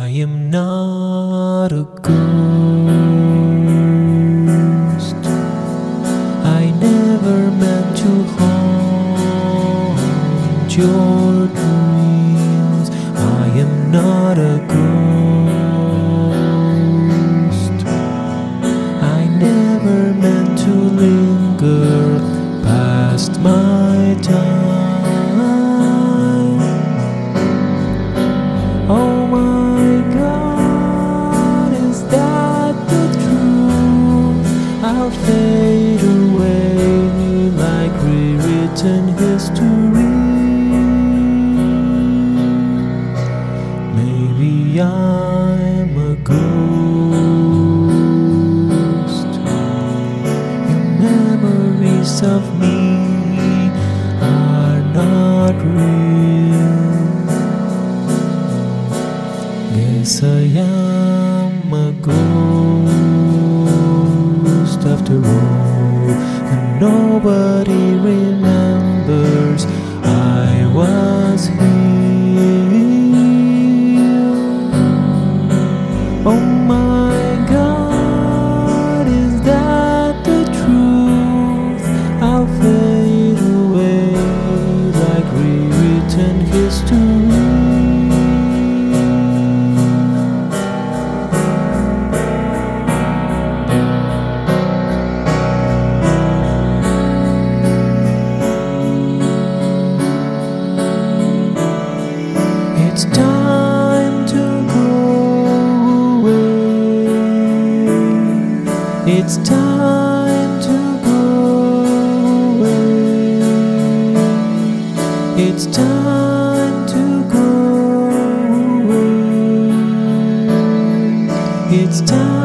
I am not a ghost. I never meant to haunt your dreams. I am not a ghost. I never meant to linger past my time. Oh my God, is that the truth? I'll fade away like rewritten history. Maybe I'm a ghost. Your memories of me are not real. Guess I am a ghost after all, and nobody remembers I was here. Oh my God, is that the truth? I'll fade away like rewritten history. It's time to go away. It's time to go away. It's time to go away. It's time.